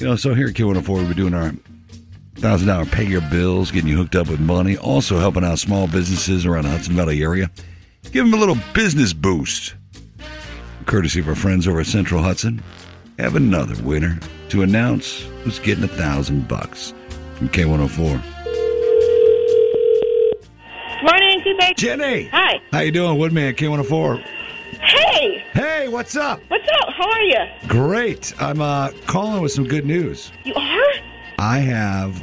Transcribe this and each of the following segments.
So here at K104, we're doing our $1,000 pay your bills, getting you hooked up with money, also helping out small businesses around the Hudson Valley area. Give them a little business boost. Courtesy of our friends over at Central Hudson, have another winner to announce who's getting $1,000 from K104. Morning, T-Bag. Jenny! Hi. How you doing, Woodman, K104? Hey! Hey, what's up? What's up? How are you? Great. I'm calling with some good news. You are? I have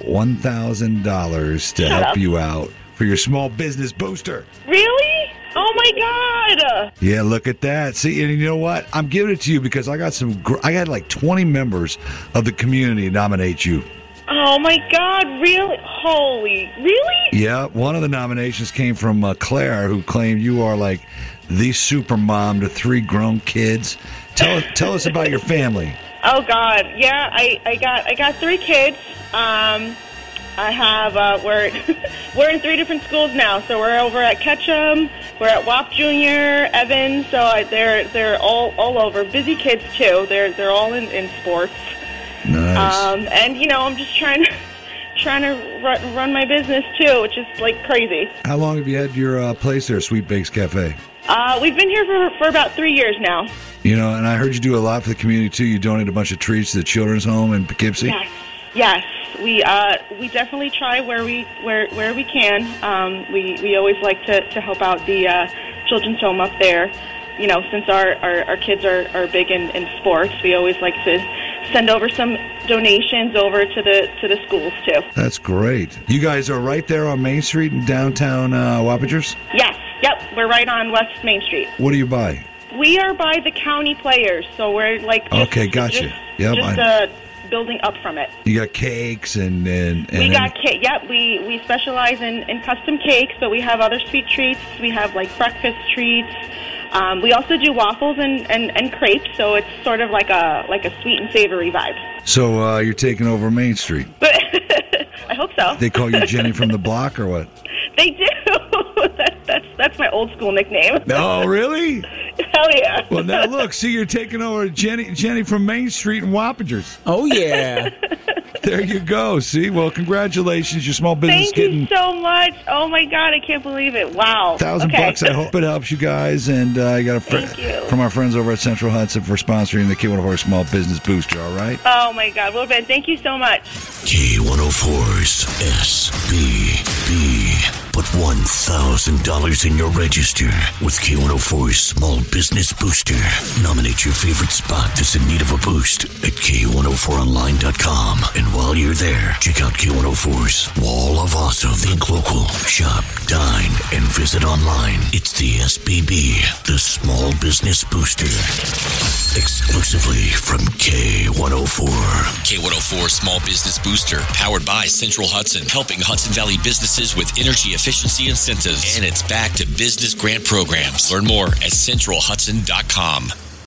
$1,000 to help you out for your small business booster. Really? Oh, my God. Yeah, look at that. See, and you know what? I'm giving it to you because I got I got like 20 members of the community nominate you. Oh, my God. Really? Holy. Really? Yeah, one of the nominations came from Claire, who claimed you are like the super mom to 3 grown kids. Tell us about your family. Oh, God. Yeah, I got 3 kids. I have, we're in 3 different schools now. So we're over at Ketchum, we're at WAP Junior, Evans. So they're all over. Busy kids, too. They're all in sports. Nice. And, I'm just trying to run my business, too, which is, like, crazy. How long have you had your place there, Sweet Bakes Cafe? We've been here for about 3 years now. And I heard you do a lot for the community, too. You donate a bunch of treats to the children's home in Poughkeepsie. Yes. We definitely try where we can. We always like to help out the children's home up there. Since our kids are big in sports, we always like to send over some donations over to the schools too. That's great. You guys are right there on Main Street in downtown Wappingers? Yes. Yep. We're right on West Main Street. What do you buy? We are by the county players, so we're like okay, gotcha. Just building up from it. You got cakes and we got cake. Yep, we specialize in custom cakes, but we have other sweet treats. We have like breakfast treats. We also do waffles and crepes, so it's sort of like a sweet and savory vibe. So you're taking over Main Street? I hope so. They call you Jenny from the block or what? They do. That's my old school nickname. Oh, really? Hell yeah. Well, now look, see, you're taking over Jenny from Main Street in Wappingers. Oh, yeah. There you go. See? Well, congratulations. Your small business Thank you so much. Oh, my God. I can't believe it. Wow. $1,000. I hope it helps you guys. And I got Thank you. from our friends over at Central Hudson for sponsoring the K104 Small Business Booster, all right? Oh, my God. Well, Ben, thank you so much. K104's SBB. Put $1,000 in your register with K104's Small Business Booster. Nominate your favorite spot that's in need of a boost at K104online.com. And while you're there, check out K104's Wall of Awesome. Think local. Shop, dine, and visit online. It's the SBB, the Small Business Booster. Exclusively from K104. K104 Small Business Booster, powered by Central Hudson, helping Hudson Valley businesses with energy efficiency incentives. And it's back to business grant programs. Learn more at centralhudson.com.